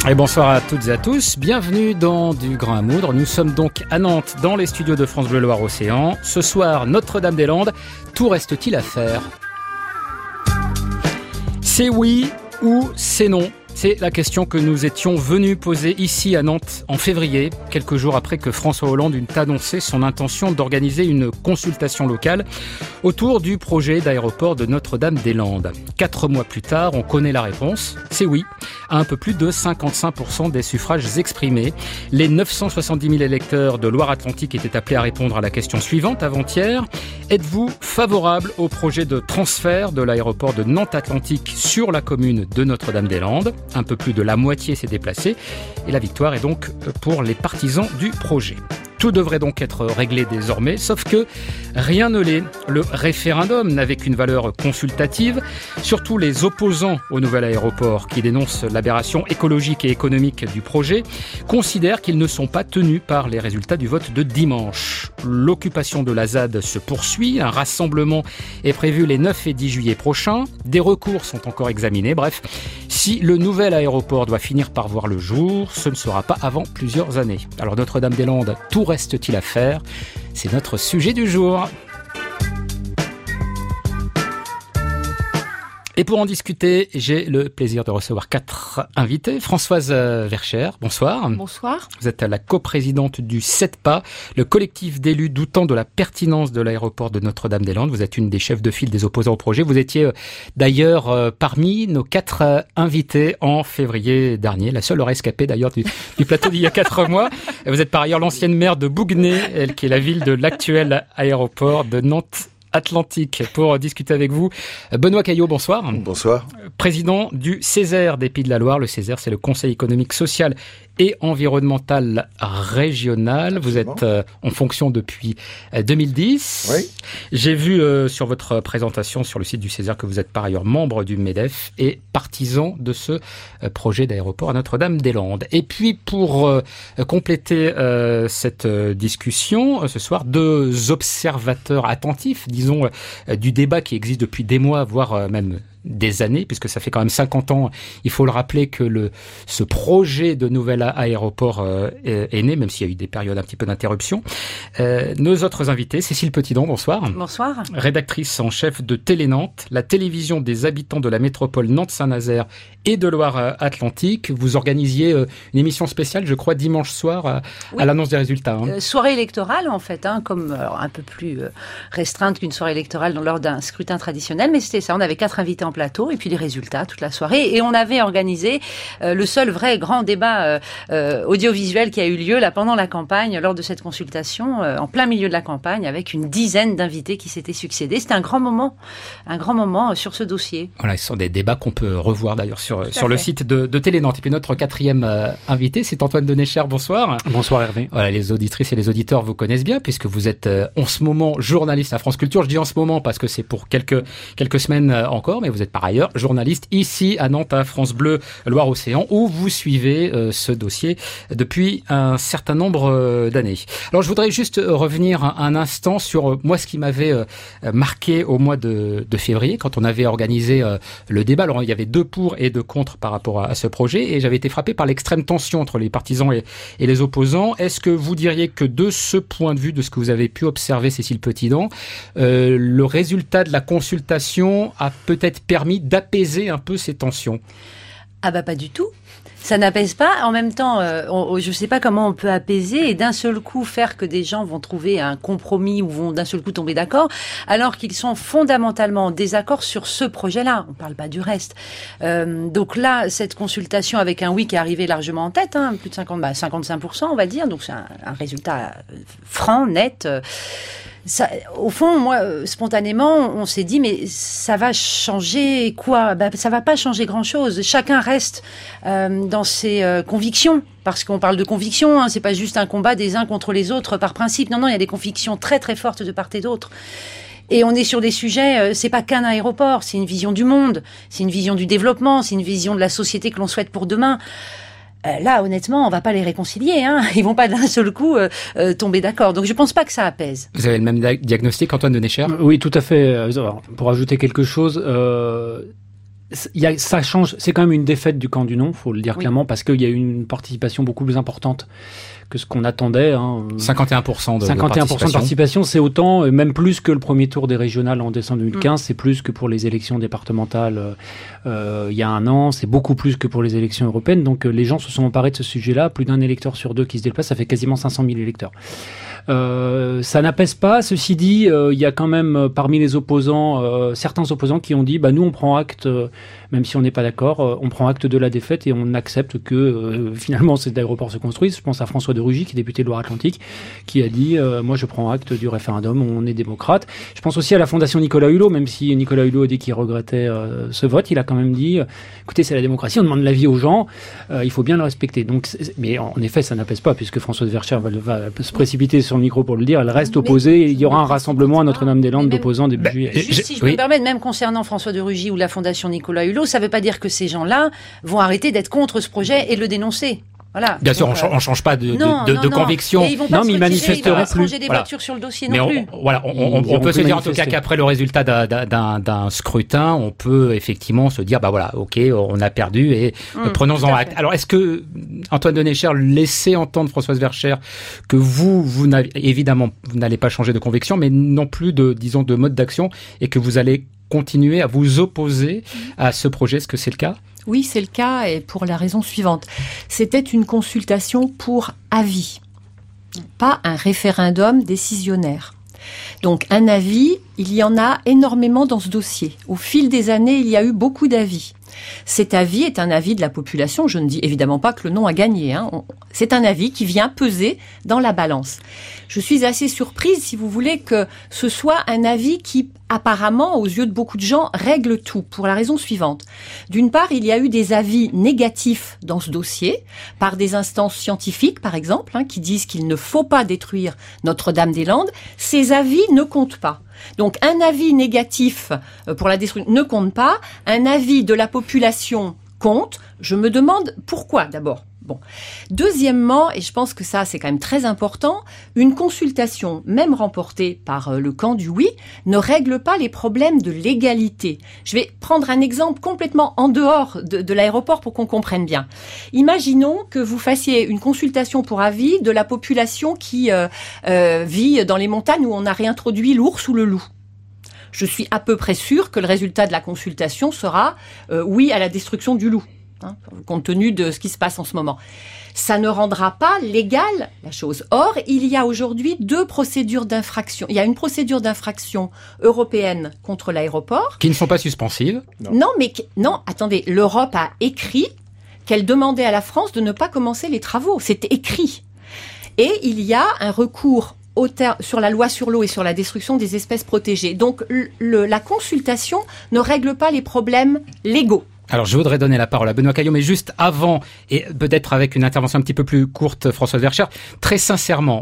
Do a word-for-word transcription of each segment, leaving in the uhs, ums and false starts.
Et bonsoir à toutes et à tous, bienvenue dans Du Grain à Moudre. Nous sommes donc à Nantes dans les studios de France Bleu Loire-Océan. Ce soir, Notre-Dame-des-Landes, tout reste-t-il à faire ? C'est oui ou c'est non ? C'est la question que nous étions venus poser ici à Nantes en février, quelques jours après que François Hollande eut annoncé son intention d'organiser une consultation locale autour du projet d'aéroport de Notre-Dame-des-Landes. Quatre mois plus tard, on connaît la réponse, c'est oui, à un peu plus de cinquante-cinq pour cent des suffrages exprimés. Les neuf cent soixante-dix mille électeurs de Loire-Atlantique étaient appelés à répondre à la question suivante avant-hier. Êtes-vous favorable au projet de transfert de l'aéroport de Nantes-Atlantique sur la commune de Notre-Dame-des-Landes ? Un peu plus de la moitié s'est déplacée et la victoire est donc pour les partisans du projet. Tout devrait donc être réglé désormais, sauf que rien ne l'est. Le référendum n'avait qu'une valeur consultative. Surtout les opposants au nouvel aéroport, qui dénoncent l'aberration écologique et économique du projet, considèrent qu'ils ne sont pas tenus par les résultats du vote de dimanche. L'occupation de la Z A D se poursuit. Un rassemblement est prévu les neuf et dix juillet prochains. Des recours sont encore examinés. Bref, si le nouvel aéroport doit finir par voir le jour, ce ne sera pas avant plusieurs années. Alors Notre-Dame-des-Landes, tout reste-t-il à faire ? C'est notre sujet du jour. Et pour en discuter, j'ai le plaisir de recevoir quatre invités. Françoise Verchères, bonsoir. Bonsoir. Vous êtes la coprésidente du CEDPA, le collectif d'élus doutant de la pertinence de l'aéroport de Notre-Dame-des-Landes. Vous êtes une des chefs de file des opposants au projet. Vous étiez d'ailleurs parmi nos quatre invités en février dernier, la seule rescapée d'ailleurs du, du plateau d'il y a quatre mois. Vous êtes par ailleurs l'ancienne maire de Bouguenais, elle qui est la ville de l'actuel aéroport de Nantes Atlantique. Pour discuter avec vous, Benoît Caillot, bonsoir. Bonsoir. Président du Césaire des Pays de la Loire. Le Césaire, c'est le Conseil économique, social et environnemental régional. Absolument. Vous êtes euh, en fonction depuis euh, deux mille dix. Oui. J'ai vu euh, sur votre présentation sur le site du Césaire que vous êtes par ailleurs membre du MEDEF et partisan de ce euh, projet d'aéroport à Notre-Dame-des-Landes. Et puis pour euh, compléter euh, cette euh, discussion, euh, ce soir, deux observateurs attentifs, disons, euh, du débat qui existe depuis des mois, voire euh, même des années, puisque ça fait quand même cinquante ans, il faut le rappeler, que le, ce projet de nouvel aéroport euh, est, est né, même s'il y a eu des périodes un petit peu d'interruption. Euh, nos autres invités, Cécile Petitdon, bonsoir. Bonsoir. Rédactrice en chef de Télé Nantes, la télévision des habitants de la métropole Nantes-Saint-Nazaire et de Loire-Atlantique. Vous organisiez euh, une émission spéciale, je crois, dimanche soir, à, oui. à l'annonce des résultats. Hein. Euh, soirée électorale, en fait, hein, comme alors, un peu plus euh, restreinte qu'une soirée électorale dans, lors d'un scrutin traditionnel, mais c'était ça, on avait quatre invités en plateau et puis les résultats toute la soirée, et on avait organisé euh, le seul vrai grand débat euh, euh, audiovisuel qui a eu lieu là pendant la campagne, lors de cette consultation, euh, en plein milieu de la campagne, avec une dizaine d'invités qui s'étaient succédés. C'était un grand moment, un grand moment euh, sur ce dossier. Voilà, ce sont des débats qu'on peut revoir d'ailleurs sur, sur le site de, de Télé Nantes. Et puis notre quatrième euh, invité, c'est Antoine Denéchère. Bonsoir. Bonsoir Hervé. Voilà, les auditrices et les auditeurs vous connaissent bien, puisque vous êtes euh, en ce moment journaliste à France Culture. Je dis en ce moment parce que c'est pour quelques, quelques semaines euh, encore, mais vous êtes par ailleurs journaliste ici à Nantes, à France Bleu Loire-Océan, où vous suivez euh, ce dossier depuis un certain nombre euh, d'années. Alors je voudrais juste revenir un, un instant sur euh, moi ce qui m'avait euh, marqué au mois de, de février, quand on avait organisé euh, le débat. Alors il y avait deux pour et deux contre par rapport à, à ce projet, et j'avais été frappé par l'extrême tension entre les partisans et, et les opposants. Est-ce que vous diriez que de ce point de vue, de ce que vous avez pu observer, Cécile Petitdon, euh, le résultat de la consultation a peut-être permis d'apaiser un peu ces tensions? Ah bah pas du tout. Ça n'apaise pas. En même temps, euh, on, je ne sais pas comment on peut apaiser et d'un seul coup faire que des gens vont trouver un compromis ou vont d'un seul coup tomber d'accord, alors qu'ils sont fondamentalement en désaccord sur ce projet-là. On ne parle pas du reste. Euh, donc là, cette consultation avec un oui qui est arrivé largement en tête, hein, plus de cinquante, bah cinquante-cinq pour cent on va dire, donc c'est un, un résultat franc, net. Euh, Ça, au fond, moi, euh, spontanément, on s'est dit, mais ça va changer quoi ? Ben, ça va pas changer grand-chose. Chacun reste euh, dans ses euh, convictions, parce qu'on parle de convictions. Hein, c'est pas juste un combat des uns contre les autres par principe. Non, non, il y a des convictions très très fortes de part et d'autre. Et on est sur des sujets, euh, c'est pas qu'un aéroport, c'est une vision du monde, c'est une vision du développement, c'est une vision de la société que l'on souhaite pour demain. Euh, là, honnêtement, on va pas les réconcilier. Hein. Ils vont pas d'un seul coup euh, euh, tomber d'accord. Donc, je pense pas que ça apaise. Vous avez le même diagnostic, Antoine Denéchère ? Oui, tout à fait. Alors, pour ajouter quelque chose, euh, il y a, ça change, c'est quand même une défaite du camp du non, faut le dire oui. clairement, parce qu'il y a eu une participation beaucoup plus importante que ce qu'on attendait. Hein. cinquante et un pour cent de, cinquante et un pour cent de participation. de participation, c'est autant, même plus que le premier tour des régionales en décembre deux mille quinze, mmh. c'est plus que pour les élections départementales euh, il y a un an, c'est beaucoup plus que pour les élections européennes. Donc euh, les gens se sont emparés de ce sujet-là, plus d'un électeur sur deux qui se déplace, ça fait quasiment cinq cent mille électeurs. Euh, ça n'apaise pas. Ceci dit, il euh, y a quand même euh, parmi les opposants, euh, certains opposants qui ont dit bah, nous on prend acte, euh, même si on n'est pas d'accord, euh, on prend acte de la défaite et on accepte que euh, finalement cet aéroport se construise. Je pense à François de Rugy, qui est député de Loire-Atlantique, qui a dit euh, moi je prends acte du référendum, on est démocrate. Je pense aussi à la fondation Nicolas Hulot, même si Nicolas Hulot a dit qu'il regrettait euh, ce vote, il a quand même dit euh, écoutez, c'est la démocratie, on demande l'avis aux gens, euh, il faut bien le respecter. Donc, c'est, mais en effet, ça n'apaise pas, puisque Françoise Vercher va, va se précipiter sur le micro pour le dire, elle reste opposée, et il y aura un rassemblement à Notre-Dame-des-Landes d'opposants début bah, juillet. Juste, si je oui. peux me permettre, même concernant François de Rugy ou la fondation Nicolas Hulot, ça ne veut pas dire que ces gens-là vont arrêter d'être contre ce projet et le dénoncer. Voilà. Bien sûr, on ne change pas de, non, de, non, de non. conviction. Et ils vont pas non, mais ils manifesteraient plus. Des voilà. sur le dossier mais non on, plus. Voilà, on, on, on peut se dire en tout cas qu'après le résultat d'un, d'un, d'un scrutin, on peut effectivement se dire bah voilà, ok, on a perdu et mmh, prenons-en acte. Alors, est-ce que Antoine Dénéchère laissait entendre Françoise Vercher que vous, vous n'avez, évidemment, vous n'allez pas changer de conviction, mais non plus de, disons, de mode d'action, et que vous allez continuer à vous opposer à ce projet. Est-ce que c'est le cas ? Oui, c'est le cas, et pour la raison suivante. C'était une consultation pour avis, pas un référendum décisionnaire. Donc un avis, il y en a énormément dans ce dossier. Au fil des années, il y a eu beaucoup d'avis. Cet avis est un avis de la population. Je ne dis évidemment pas que le non a gagné. Hein. C'est un avis qui vient peser dans la balance. Je suis assez surprise, si vous voulez, que ce soit un avis qui, apparemment, aux yeux de beaucoup de gens, règle tout, pour la raison suivante. D'une part, il y a eu des avis négatifs dans ce dossier, par des instances scientifiques, par exemple, hein, qui disent qu'il ne faut pas détruire Notre-Dame-des-Landes. Ces avis ne comptent pas. Donc un avis négatif pour la destruction ne compte pas, un avis de la population compte. Je me demande pourquoi d'abord. Bon. Deuxièmement, et je pense que ça c'est quand même très important, une consultation, même remportée par le camp du oui, ne règle pas les problèmes de légalité. Je vais prendre un exemple complètement en dehors de, de l'aéroport pour qu'on comprenne bien. Imaginons que vous fassiez une consultation pour avis de la population qui euh, euh, vit dans les montagnes où on a réintroduit l'ours ou le loup. Je suis à peu près sûre que le résultat de la consultation sera euh, oui à la destruction du loup. Hein, compte tenu de ce qui se passe en ce moment. Ça ne rendra pas légale la chose. Or, il y a aujourd'hui deux procédures d'infraction. Il y a une procédure d'infraction européenne contre l'aéroport. Qui ne sont pas suspensives. Non, non mais non, attendez, l'Europe a écrit qu'elle demandait à la France de ne pas commencer les travaux. C'était écrit. Et il y a un recours au ter- sur la loi sur l'eau et sur la destruction des espèces protégées. Donc, le, le, la consultation ne règle pas les problèmes légaux. Alors, je voudrais donner la parole à Benoît Caillot, mais juste avant, et peut-être avec une intervention un petit peu plus courte, Françoise Vercher, très sincèrement,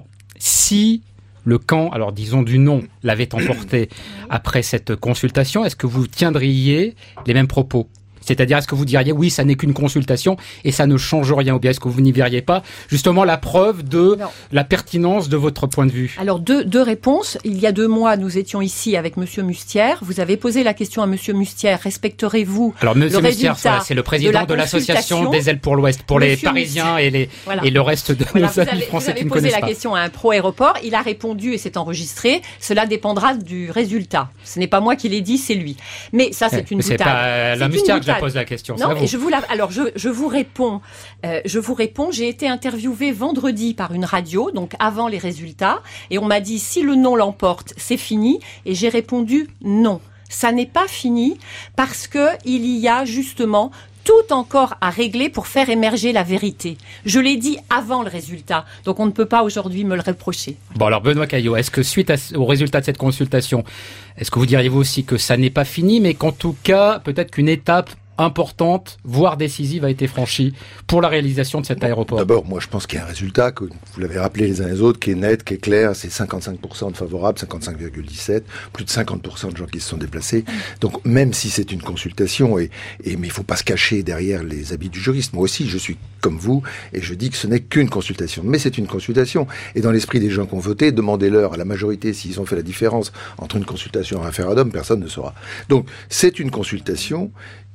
si le camp, alors disons du non, l'avait emporté après cette consultation, est-ce que vous tiendriez les mêmes propos ? C'est-à-dire, est-ce que vous diriez, oui, ça n'est qu'une consultation et ça ne change rien, ou bien est-ce que vous n'y verriez pas justement la preuve de non. la pertinence de votre point de vue ? Alors, deux, deux réponses. Il y a deux mois, nous étions ici avec Monsieur Mustière. Vous avez posé la question à Monsieur Mustière, respecterez-vous Alors, Monsieur Mustière, voilà, c'est le président de, la de l'association des ailes pour l'Ouest, pour Monsieur les Parisiens et, les, voilà. et le reste de voilà, nos amis français qui ne connaissent pas. Vous avez posé la question à un pro-aéroport, il a répondu et c'est enregistré, cela dépendra du résultat. Ce n'est pas moi qui l'ai dit, c'est lui. Mais ça, c'est une boutade. C'est pas la Mustière que je pose la question. Non, mais je vous la... alors je, je vous réponds. Euh, je vous réponds. J'ai été interviewée vendredi par une radio, donc avant les résultats, et on m'a dit si le non l'emporte, c'est fini. Et j'ai répondu non. Ça n'est pas fini parce que il y a justement tout encore à régler pour faire émerger la vérité. Je l'ai dit avant le résultat, donc on ne peut pas aujourd'hui me le reprocher. Bon alors Benoît Caillot, est-ce que suite à, au résultat de cette consultation, est-ce que vous diriez vous aussi que ça n'est pas fini, mais qu'en tout cas, peut-être qu'une étape importante, voire décisive, a été franchie pour la réalisation de cet aéroport? D'abord, moi je pense qu'il y a un résultat, que vous l'avez rappelé les uns les autres, qui est net, qui est clair, c'est cinquante-cinq pour cent de favorables, cinquante-cinq virgule dix-sept, plus de cinquante pour cent de gens qui se sont déplacés. Donc même si c'est une consultation, et, et mais il ne faut pas se cacher derrière les habits du juriste. Moi aussi, je suis comme vous, et je dis que ce n'est qu'une consultation. Mais c'est une consultation. Et dans l'esprit des gens qui ont voté, demandez-leur à la majorité s'ils ont fait la différence entre une consultation et un référendum, personne ne saura. Donc c'est une consultation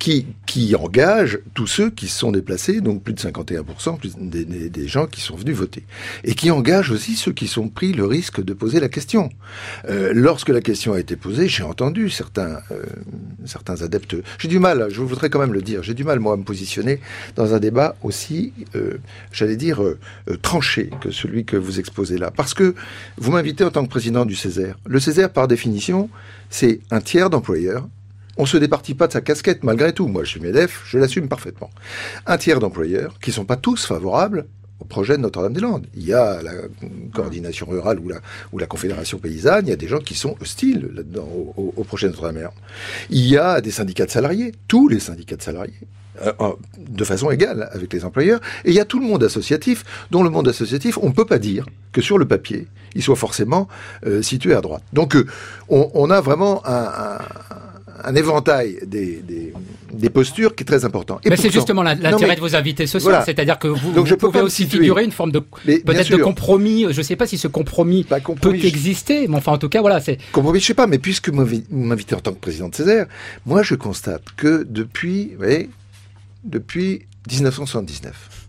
qui, qui engage tous ceux qui se sont déplacés, donc plus de cinquante et un pour cent plus des, des, des gens qui sont venus voter. Et qui engage aussi ceux qui sont pris le risque de poser la question. Euh, lorsque la question a été posée, j'ai entendu certains, euh, certains adeptes... J'ai du mal, je voudrais quand même le dire, j'ai du mal, moi, à me positionner dans un débat aussi, euh, j'allais dire, euh, euh, tranché que celui que vous exposez là. Parce que vous m'invitez en tant que président du Césaire. Le Césaire, par définition, c'est un tiers d'employeurs. On se départit pas de sa casquette, malgré tout. Moi, je suis MEDEF, je l'assume parfaitement. Un tiers d'employeurs, qui sont pas tous favorables au projet de Notre-Dame-des-Landes. Il y a la coordination rurale ou la, ou la confédération paysanne, il y a des gens qui sont hostiles là-dedans au, au projet de Notre-Dame-des-Landes. Il y a des syndicats de salariés, tous les syndicats de salariés, euh, de façon égale avec les employeurs. Et il y a tout le monde associatif, dont le monde associatif, on ne peut pas dire que sur le papier, il soit forcément euh, situé à droite. Donc, euh, on, on a vraiment un... un un éventail des, des, des postures qui est très important. Et mais pourtant, c'est justement l'intérêt mais, de vos invités sociaux, voilà. C'est-à-dire que vous, vous pouvez aussi figurer une forme de peut-être de compromis. Je ne sais pas si ce compromis, bah, compromis peut je... exister, mais enfin en tout cas voilà. C'est... Compromis, je ne sais pas, mais puisque vous m'invitez en tant que président de Césaire, moi je constate que depuis, vous voyez, depuis dix-neuf cent soixante-dix-neuf,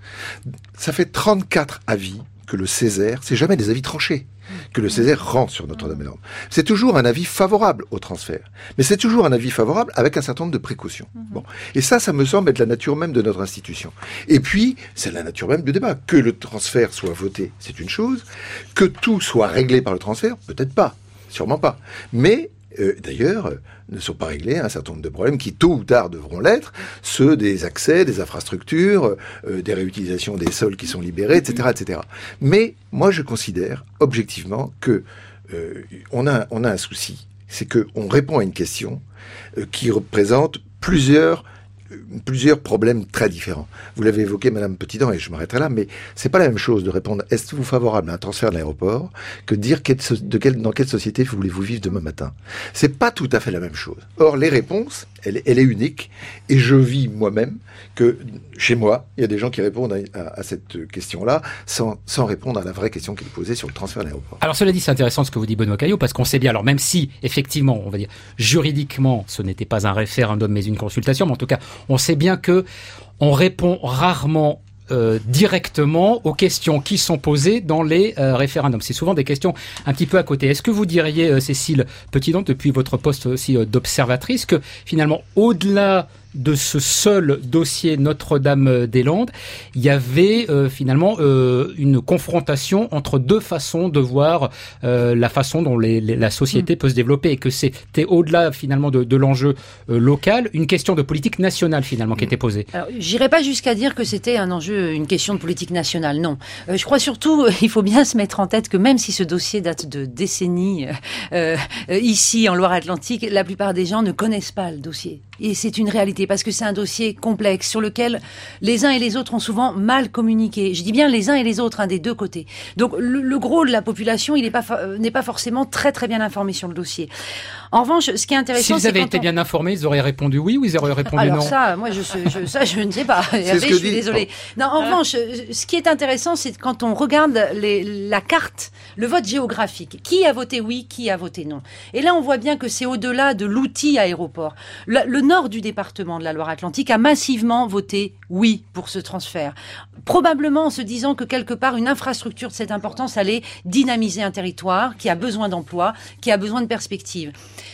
ça fait trente-quatre avis que le Césaire, c'est jamais des avis tranchés, que le Césaire rend sur Notre-Dame-des-Landes. C'est toujours un avis favorable au transfert. Mais c'est toujours un avis favorable avec un certain nombre de précautions. Mm-hmm. Bon. Et ça, ça me semble être la nature même de notre institution. Et puis, c'est la nature même du débat. Que le transfert soit voté, c'est une chose. Que tout soit réglé par le transfert, peut-être pas. Sûrement pas. Mais, euh, d'ailleurs, euh, ne sont pas réglés un certain nombre de problèmes qui, tôt ou tard, devront l'être, ceux des accès, des infrastructures, euh, des réutilisations des sols qui sont libérés, et cetera, et cetera. Mais moi, je considère objectivement que euh, on a, on a un souci, c'est que on répond à une question euh, qui représente plusieurs plusieurs problèmes très différents. Vous l'avez évoqué, Madame Petitdent, et je m'arrêterai là, mais c'est pas la même chose de répondre « Est-ce vous favorable à un transfert de l'aéroport ?» que de dire quelle, de quelle, dans quelle société voulez-vous vivre demain matin. C'est pas tout à fait la même chose. Or, les réponses, elle, elle est unique, et je vis moi-même que chez moi, il y a des gens qui répondent à, à, à cette question-là sans, sans répondre à la vraie question qui est posée sur le transfert de l'aéroport. Alors, cela dit, c'est intéressant ce que vous dit Benoît Caillot, parce qu'on sait bien, alors même si, effectivement, on va dire, juridiquement, ce n'était pas un référendum, mais une consultation, mais en tout cas, on sait bien que on répond rarement euh, directement aux questions qui sont posées dans les euh, référendums. C'est souvent des questions un petit peu à côté. Est-ce que vous diriez, euh, Cécile Petitdent, depuis votre poste aussi euh, d'observatrice, que finalement, au-delà de ce seul dossier Notre-Dame-des-Landes, il y avait euh, finalement euh, une confrontation entre deux façons de voir euh, la façon dont les, les, la société mmh. peut se développer, et que c'était au-delà finalement de, de l'enjeu euh, local, une question de politique nationale finalement mmh. qui était posée. Alors, j'irai pas jusqu'à dire que c'était un enjeu, une question de politique nationale, non. Euh, je crois surtout, euh, il faut bien se mettre en tête que même si ce dossier date de décennies, euh, euh, ici en Loire-Atlantique, la plupart des gens ne connaissent pas le dossier. Et c'est une réalité, parce que c'est un dossier complexe sur lequel les uns et les autres ont souvent mal communiqué. Je dis bien les uns et les autres, hein, des deux côtés. Donc le, le gros de la population, il n'est pas, euh, n'est pas forcément très très bien informé sur le dossier. En revanche, ce qui est intéressant, si ils avaient été on... bien informés, ils auraient répondu oui ou ils auraient répondu Alors non. Alors ça, moi, je, je, ça, je ne sais pas. Hervé, je suis désolée. Non, en hein? revanche, ce qui est intéressant, c'est quand on regarde les, la carte, le vote géographique. Qui a voté oui, qui a voté non. Et là, on voit bien que c'est au-delà de l'outil aéroport. Le, le nord du département de la Loire-Atlantique a massivement voté oui pour ce transfert. Probablement en se disant que quelque part, une infrastructure de cette importance allait dynamiser un territoire qui a besoin d'emplois, qui a besoin de perspectives.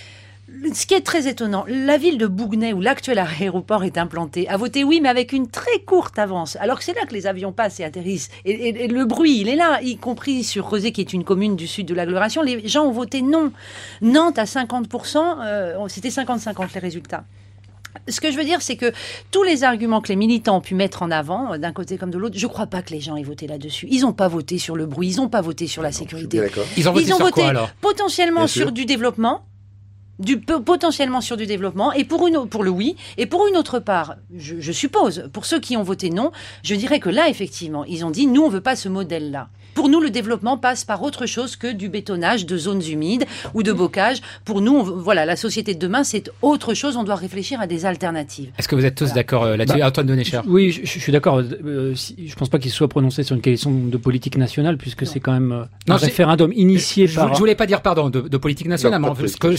Ce qui est très étonnant, la ville de Bouguenais, où l'actuel aéroport est implanté, a voté oui, mais avec une très courte avance. Alors que c'est là que les avions passent et atterrissent. Et, et, et le bruit, il est là, y compris sur Rezé, qui est une commune du sud de l'agglomération. Les gens ont voté non. Nantes à cinquante pour cent, euh, c'était cinquante cinquante les résultats. Ce que je veux dire, c'est que tous les arguments que les militants ont pu mettre en avant, d'un côté comme de l'autre, je ne crois pas que les gens aient voté là-dessus. Ils n'ont pas voté sur le bruit, ils n'ont pas voté sur la non, sécurité. Ils ont voté, ils ont sur voté quoi, alors potentiellement Bien sur sûr. du développement. Du, potentiellement sur du développement, et pour, une, pour le oui, et pour une autre part, je, je suppose, pour ceux qui ont voté non, je dirais que là, effectivement, ils ont dit, nous, on ne veut pas ce modèle-là. Pour nous, le développement passe par autre chose que du bétonnage de zones humides ou de bocage. Pour nous, on, voilà, la société de demain, c'est autre chose, on doit réfléchir à des alternatives. Est-ce que vous êtes tous voilà. d'accord euh, là-dessus, bah, Antoine Dénécher? Oui, je, je suis d'accord. Euh, si, je ne pense pas qu'il soit prononcé sur une question de politique nationale, puisque non. c'est quand même euh, non, un référendum initié je, par... Je ne voulais pas dire, pardon, de, de politique nationale, non, mais ce que je voulais dire, c'est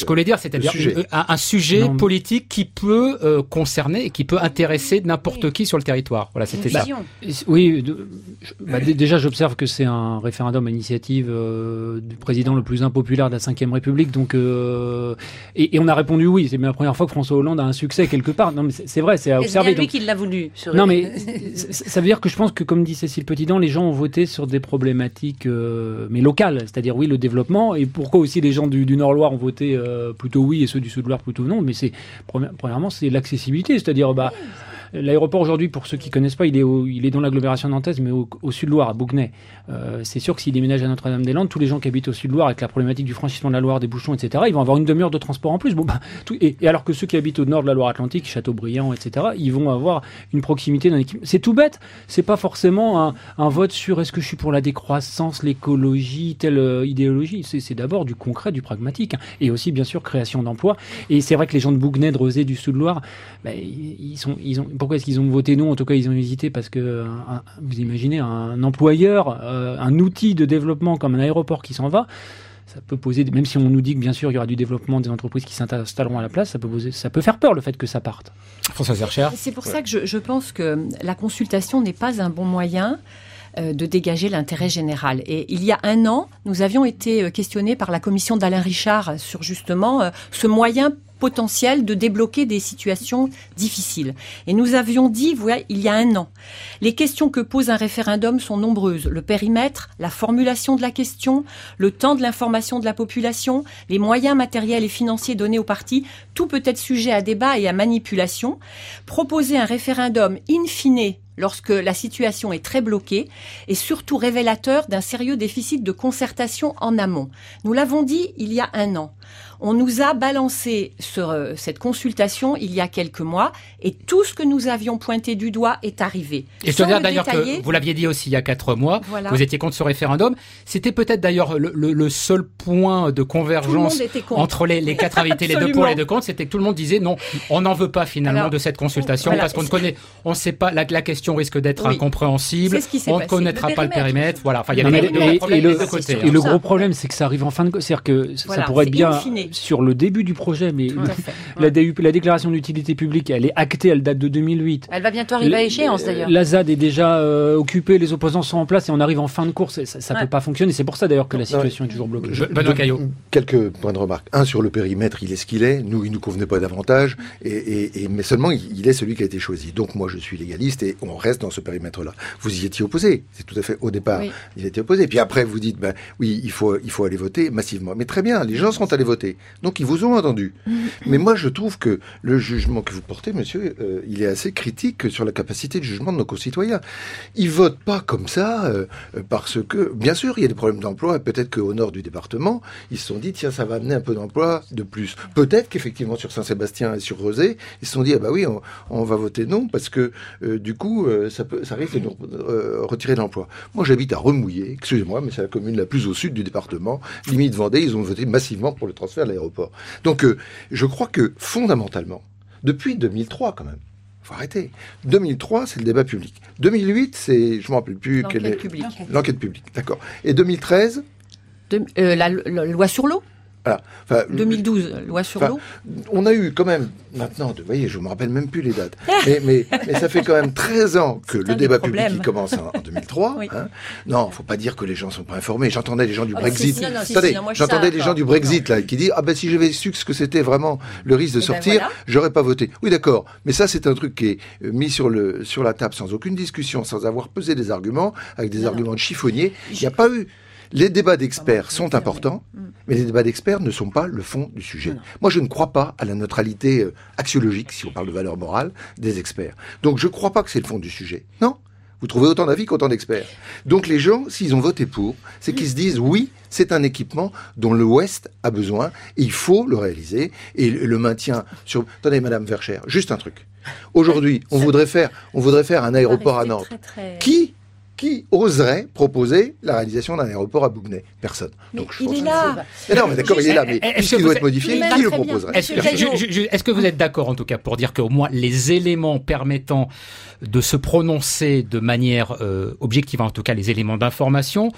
c'est-à-dire sujet. une- un, un sujet Non, mais- politique qui peut euh, concerner et qui peut intéresser n'importe qui sur le territoire. Voilà, c'était Une ça. vision. Oui, de- je- bah, d- déjà j'observe que c'est un référendum à initiative euh, du président le plus impopulaire de la cinquième République, donc euh, et, et on a répondu oui. C'est bien la première fois que François Hollande a un succès quelque part. Non, mais c'est c'est vrai, c'est à Et c'est observer. bien lui donc- qui l'a voulu. sur- Non, mais c- ça veut dire que je pense que, comme dit Cécile Petitdan, les gens ont voté sur des problématiques, euh, mais locales, c'est-à-dire oui, le développement, et pourquoi aussi les gens du, du Nord-Loire ont voté euh, plutôt oui et ceux du Sud-Loire plutôt non, mais c'est, premi- premièrement, c'est l'accessibilité, c'est-à-dire, bah, l'aéroport aujourd'hui, pour ceux qui connaissent pas, il est, au- il est dans l'agglomération nantaise, mais au, au Sud-Loire, à Bouguenais. Euh, c'est sûr que s'il déménage à Notre-Dame-des-Landes, tous les gens qui habitent au Sud-Loire, avec la problématique du franchissement de la Loire, des bouchons, et cetera, ils vont avoir une demi-heure de transport en plus. Bon, bah, tout- et, et alors que ceux qui habitent au nord de la Loire-Atlantique, Châteaubriand, et cetera, ils vont avoir une proximité d'un équipement. C'est tout bête. C'est pas forcément un, un vote sur est-ce que je suis pour la décroissance, l'écologie, telle euh, idéologie. C'est, c'est d'abord du concret, du pragmatique, hein. Et aussi, bien sûr, création d'emplois. Et c'est vrai que les gens de Bouguenais, de Rezé, du Sud-Loire, bah, ils, ils sont, ils ont, pourquoi est-ce qu'ils ont voté non? En tout cas, ils ont hésité parce que, un- vous imaginez, un employeur, euh, un outil de développement comme un aéroport qui s'en va, ça peut poser, même si on nous dit que bien sûr il y aura du développement des entreprises qui s'installeront à la place, ça peut poser, ça peut faire peur le fait que ça parte. François Zercher. C'est pour ça que je, je pense que la consultation n'est pas un bon moyen euh, de dégager l'intérêt général. Et il y a un an, nous avions été euh, questionnés par la commission d'Alain Richard sur justement euh, ce moyen potentiel de débloquer des situations difficiles. Et nous avions dit, voilà, il y a un an, les questions que pose un référendum sont nombreuses. Le périmètre, la formulation de la question, le temps de l'information de la population, les moyens matériels et financiers donnés aux partis, tout peut être sujet à débat et à manipulation. Proposer un référendum in fine lorsque la situation est très bloquée est surtout révélateur d'un sérieux déficit de concertation en amont. Nous l'avons dit il y a un an. On nous a balancé sur euh, cette consultation il y a quelques mois et tout ce que nous avions pointé du doigt est arrivé. Et je dois Sans dire le d'ailleurs détailler, que vous l'aviez dit aussi il y a quatre mois, Voilà. vous étiez contre ce référendum. C'était peut-être d'ailleurs le, le- le seul point de tout le convergence monde était contre. entre les, les quatre invités, les deux Absolument. pour et les deux contre, c'était que tout le monde disait non, on n'en veut pas finalement Alors, de cette consultation voilà. parce qu'on ne connaît, on ne sait pas, la, la question risque d'être Oui. incompréhensible, C'est ce qui s'est on ne passé. connaîtra Le pas le périmètre. périmètre, voilà. Enfin, il y Non, avait mais des et- des problèmes et des le- deux côtés. Et hein. le ça. gros problème, c'est que ça arrive en fin de, c'est-à-dire que Voilà, ça pourrait être c'est bien in fine. sur le début du projet, mais Tout à fait. la, D U P, la déclaration d'utilité publique, elle est actée, elle date de deux mille huit. Elle va bientôt arriver à échéance d'ailleurs. La Z A D est déjà euh, occupée, les opposants sont en place et on arrive en fin de course. Et ça ne Ouais. peut pas fonctionner. C'est pour ça d'ailleurs que la Non, situation est toujours bloquée. Je- Benoît Caillot. Quelques points de remarque. Un, sur le périmètre, il est ce qu'il est. Nous, il nous convenait pas davantage. Et, et, et- mais seulement, il, il est celui qui a été choisi. Donc, moi, je suis légaliste et on reste dans ce périmètre-là. Vous y étiez opposé. C'est tout à fait au départ. Oui. Vous y étiez opposé. Puis après, vous dites, ben, oui, il faut, il faut aller voter massivement. Mais très bien, les gens sont allés voter. Donc, ils vous ont entendu. Mais moi, je trouve que le jugement que vous portez, monsieur, euh, il est assez critique sur la capacité de jugement de nos concitoyens. Ils votent pas comme ça euh, parce que, bien sûr, il y a des problèmes d'emploi. Peut-être qu'au nord du département, ils se sont dit, tiens, ça va amener un peu d'emploi de plus. Peut-être qu'effectivement, sur Saint-Sébastien et sur Rezé, ils se sont dit, ah bah oui, on, on va voter non parce que, euh, du coup, euh, ça, peut, ça risque de nous euh, retirer de l'emploi. Moi, j'habite à Remouillé, excusez-moi, mais c'est la commune la plus au sud du département. Limite Vendée, ils ont voté massivement pour le transfert de l'aéroport. Donc, euh, je crois que, fondamentalement, depuis deux mille trois quand même, faut arrêter. deux mille trois, c'est le débat public. deux mille huit, c'est, je me rappelle plus L'enquête quelle est... publique. L'enquête publique, d'accord. Et deux mille treize, De- euh, la, la loi sur l'eau, voilà. Enfin, deux mille douze, loi sur Enfin, l'eau. on a eu quand même, maintenant, de, vous voyez, je me rappelle même plus les dates, mais, mais, mais ça fait quand même treize ans que C'est le un débat des public problèmes. il commence en, en deux mille trois. Oui. Hein. Non, faut pas dire que les gens sont pas informés. J'entendais les gens du Ah, Brexit. si, si, non, non, si, Attendez, si, non, moi, je j'entendais sais, les gens d'accord. du Brexit là qui disent ah ben si j'avais su ce que c'était vraiment le risque de Eh ben, sortir, voilà. j'aurais pas voté. Oui d'accord, mais ça c'est un truc qui est euh, mis sur le sur la table sans aucune discussion, sans avoir pesé des arguments, avec des Non, arguments de chiffonnier. Il n'y a pas eu. Les débats d'experts Pardon, sont importants, Mm. mais les débats d'experts ne sont pas le fond du sujet. Non, non. Moi, je ne crois pas à la neutralité euh, axiologique, si on parle de valeur morale, des experts. Donc, je ne crois pas que c'est le fond du sujet. Non. Vous trouvez autant d'avis qu'autant d'experts. Donc, les gens, s'ils ont voté pour, c'est qu'ils se disent, oui, c'est un équipement dont l'Ouest a besoin, et il faut le réaliser, et le le maintien sur... Attendez, Madame Vercher, juste un truc. Aujourd'hui, on voudrait faire, on voudrait faire un aéroport à Nantes. Très, très... Qui qui oserait proposer la réalisation d'un aéroport à Bouguenais? Personne. Mais Donc, je il pense est que- là. Mais non, mais d'accord, il est là, mais Est-ce que puisqu'il vous doit êtes- être modifié, Il est là, qui le très bien. proposerait? Est-ce que, Monsieur Caillot. je- je- je- est-ce que vous êtes d'accord en tout cas pour dire qu'au moins les éléments permettant de se prononcer de manière euh, objective, en tout cas les éléments d'information,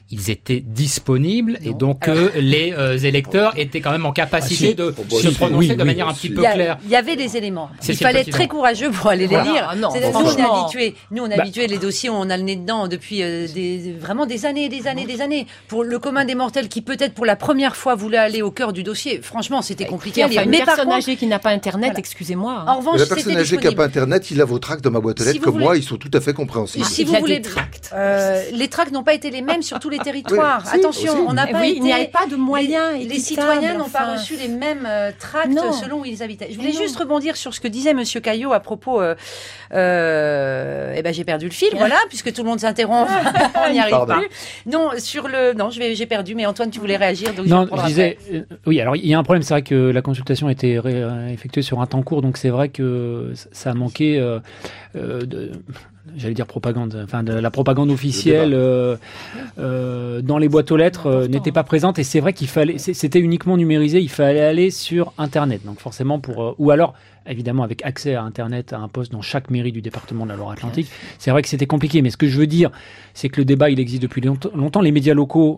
ils étaient disponibles non. et donc euh, les euh, électeurs étaient quand même en capacité ah, si. de oh, se prononcer oui, de oui, manière oui, un petit peu il y a, claire. Il y avait des éléments. C'est il fallait être très courageux pour aller les lire. Ah, non, nous, on est habitués. Nous, on est bah, habitués les dossiers où on a le nez dedans depuis euh, des, vraiment des années, des années, des années. Pour le commun des mortels qui peut-être pour la première fois voulait aller au cœur du dossier, franchement, c'était compliqué à lire. Enfin, mais une personne âgée qui n'a pas Internet, voilà. excusez-moi. En revanche, la personne âgée qui n'a pas Internet, il a vos tracts dans ma boîte aux lettres comme moi, ils sont tout à fait compréhensibles. Si vous voulez, les tracts n'ont pas été les mêmes sur tous les territoires. Attention, on n'a pas il n'y avait pas de moyens. Les citoyens n'ont pas reçu les mêmes tracts selon où ils habitaient. Je voulais juste rebondir sur ce que disait Monsieur Caillot à propos. Eh ben, j'ai perdu le fil, voilà, puisque tout le monde s'interrompt, on n'y arrive pas. Non, sur le, non, je vais, j'ai perdu. Mais Antoine, tu voulais réagir, donc non, je disais, euh, oui. Alors il y a un problème, c'est vrai que la consultation a été ré- effectuée sur un temps court, donc c'est vrai que ça a manqué euh, euh, de. J'allais dire propagande, enfin de la propagande officielle euh, euh, dans les boîtes aux lettres euh, n'était pas présente et c'est vrai qu'il fallait, c'était uniquement numérisé, il fallait aller sur Internet, donc forcément pour euh, ou alors évidemment avec accès à Internet à un poste dans chaque mairie du département de la Loire-Atlantique, c'est vrai que c'était compliqué, mais ce que je veux dire, c'est que le débat il existe depuis longtemps, les médias locaux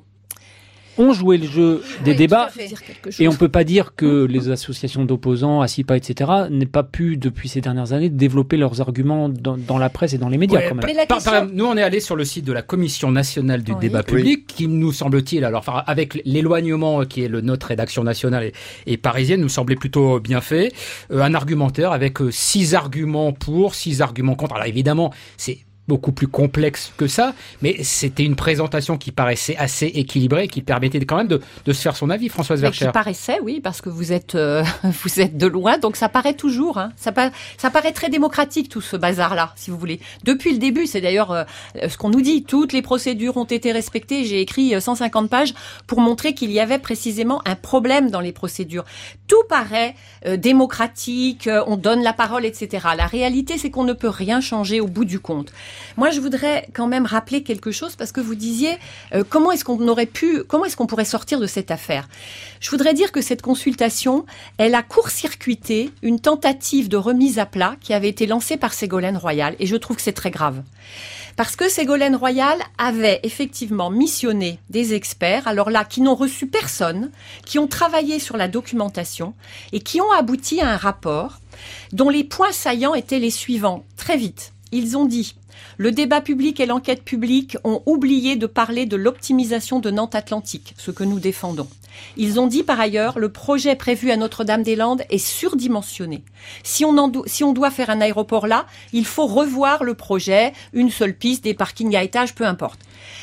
ont joué le jeu des oui, débats et on peut pas dire que les associations d'opposants, ASIPA, et cetera n'aient pas pu depuis ces dernières années développer leurs arguments dans, dans la presse et dans les médias ouais, quand même. Mais la par, question... par, nous on est allé sur le site de la Commission nationale du oui. débat public oui. qui nous semble-t-il, alors enfin, avec l'éloignement qui est le notre rédaction nationale et, et parisienne, nous semblait plutôt bien fait, euh, un argumentaire avec euh, six arguments pour, six arguments contre. Alors évidemment c'est beaucoup plus complexe que ça, mais c'était une présentation qui paraissait assez équilibrée, qui permettait quand même de, de se faire son avis, Françoise Verchères. Qui paraissait, oui, parce que vous êtes, euh, vous êtes de loin, donc ça paraît toujours. Hein, ça, pa- ça paraît très démocratique, tout ce bazar-là, si vous voulez. Depuis le début, c'est d'ailleurs euh, ce qu'on nous dit, toutes les procédures ont été respectées. J'ai écrit cent cinquante pages pour montrer qu'il y avait précisément un problème dans les procédures. Tout paraît euh, démocratique, euh, on donne la parole, et cetera. La réalité, c'est qu'on ne peut rien changer au bout du compte. Moi, je voudrais quand même rappeler quelque chose parce que vous disiez euh, comment est-ce qu'on aurait pu, comment est-ce qu'on pourrait sortir de cette affaire. Je voudrais dire que cette consultation, elle a court-circuité une tentative de remise à plat qui avait été lancée par Ségolène Royal et je trouve que c'est très grave. Parce que Ségolène Royal avait effectivement missionné des experts, alors là, qui n'ont reçu personne, qui ont travaillé sur la documentation et qui ont abouti à un rapport dont les points saillants étaient les suivants. Très vite, ils ont dit « Le débat public et l'enquête publique ont oublié de parler de l'optimisation de Nantes Atlantique, ce que nous défendons. Ils ont dit par ailleurs « Le projet prévu à Notre-Dame-des-Landes est surdimensionné. Si on, en do- si on doit faire un aéroport là, il faut revoir le projet, une seule piste, des parkings à étages, peu importe. »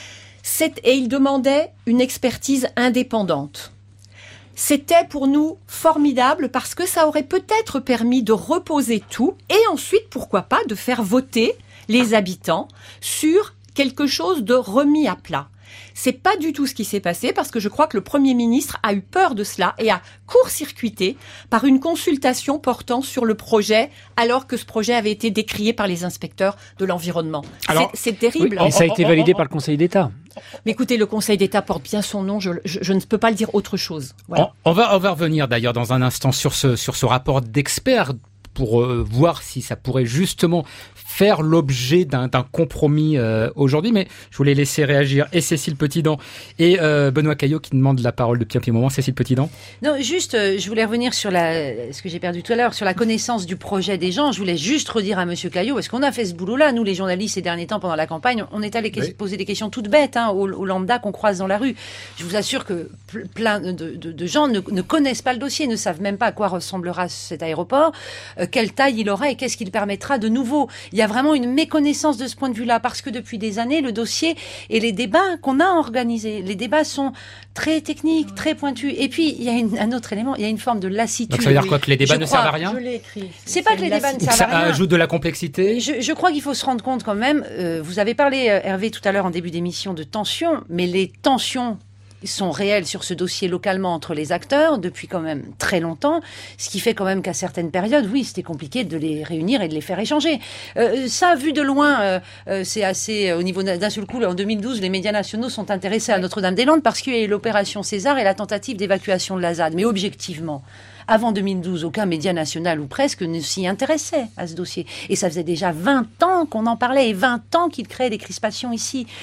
Et ils demandaient une expertise indépendante. C'était pour nous formidable parce que ça aurait peut-être permis de reposer tout et ensuite, pourquoi pas, de faire voter les habitants sur quelque chose de remis à plat. C'est pas du tout ce qui s'est passé parce que je crois que le Premier ministre a eu peur de cela et a court-circuité par une consultation portant sur le projet alors que ce projet avait été décrié par les inspecteurs de l'environnement. Alors, c'est, c'est terrible. Oui, et ça a été validé par le Conseil d'État. Mais écoutez, le Conseil d'État porte bien son nom, je, je, je ne peux pas le dire autre chose. Voilà. On, on, va, on va revenir d'ailleurs dans un instant sur ce, sur ce rapport d'experts pour euh, voir si ça pourrait justement faire l'objet d'un, d'un compromis euh, aujourd'hui. Mais je voulais laisser réagir et Cécile Petitdent et euh, Benoît Caillot qui demande la parole depuis un petit moment. Cécile Petitdent. Non, juste, euh, je voulais revenir sur la, ce que j'ai perdu tout à l'heure, sur la connaissance du projet des gens. Je voulais juste redire à Monsieur Caillot, parce qu'on a fait ce boulot-là, nous les journalistes ces derniers temps pendant la campagne, on est allé oui. poser des questions toutes bêtes hein, aux, aux lambda qu'on croise dans la rue. Je vous assure que plein de, de, de gens ne, ne connaissent pas le dossier, ne savent même pas à quoi ressemblera cet aéroport, euh, quelle taille il aura et qu'est-ce qu'il permettra de nouveau. Il y a vraiment une méconnaissance de ce point de vue-là, parce que depuis des années, le dossier et les débats qu'on a organisés, les débats sont très techniques, très pointus. Et puis, il y a une, un autre élément, il y a une forme de lassitude. Donc ça veut dire quoi, que les débats je ne crois, servent à rien ? Je l'ai écrit. C'est, c'est pas que les débats ne servent à rien. Ça ajoute de la complexité. Je, je crois qu'il faut se rendre compte quand même, euh, vous avez parlé, euh, Hervé, tout à l'heure en début d'émission, de tensions, mais les tensions sont réels sur ce dossier localement entre les acteurs depuis quand même très longtemps, ce qui fait quand même qu'à certaines périodes, oui, c'était compliqué de les réunir et de les faire échanger. Euh, ça, vu de loin, euh, euh, c'est assez, euh, au niveau d'un seul coup, en deux mille douze, les médias nationaux sont intéressés à Notre-Dame-des-Landes parce qu'il y a eu l'opération César et la tentative d'évacuation de la Z A D. Mais objectivement, avant deux mille douze, aucun média national ou presque ne s'y intéressait à ce dossier. Et ça faisait déjà vingt ans qu'on en parlait et vingt ans qu'il créait des crispations ici.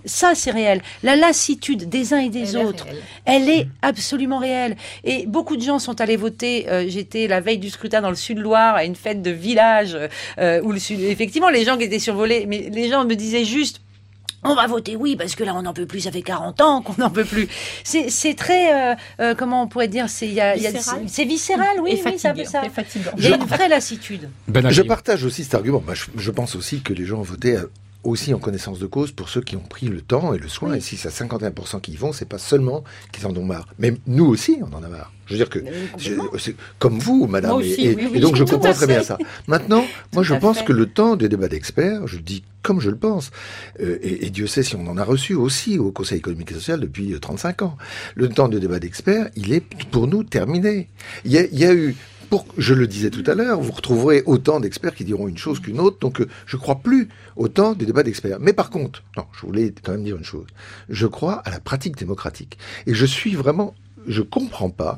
Ça, c'est réel. La lassitude des uns et des Elle autres, est réelle. elle est absolument réelle. Et beaucoup de gens sont allés voter. Euh, j'étais la veille du scrutin dans le Sud-Loire, à une fête de village, euh, où le Sud... effectivement, les gens qui étaient survolés, mais les gens me disaient juste... On va voter oui, parce que là, on n'en peut plus, ça fait quarante ans qu'on n'en peut plus. C'est, c'est très, euh, euh, comment on pourrait dire, c'est, y a, y a, Viscéral. c'est, c'est viscéral, oui, Et oui, c'est un peu fatigant, ça. et fatigant. Il y a une vraie lassitude. Ben Je Ali. partage aussi cet argument. Bah, je, je pense aussi que les gens ont voté euh, aussi en connaissance de cause pour ceux qui ont pris le temps et le soin. Oui. Et si c'est à cinquante et un pour cent qui y vont, c'est pas seulement qu'ils en ont marre. Mais nous aussi, on en a marre. Je veux dire que je- c'est comme vous, madame. Moi aussi, et, et- oui, oui, et donc je tout comprends à très bien fait. ça. Maintenant, moi je à pense fait. que le temps des débats d'experts, je le dis comme je le pense, euh, et, et Dieu sait si on en a reçu aussi au Conseil économique et social depuis euh, trente-cinq ans. Le temps de débat d'experts, il est pour nous terminé. Il y a, il y a eu Pour, je le disais tout à l'heure, vous retrouverez autant d'experts qui diront une chose qu'une autre, donc euh, je crois plus autant des débats d'experts. Mais par contre, non, je voulais quand même dire une chose. Je crois à la pratique démocratique. Et je suis vraiment, je comprends pas,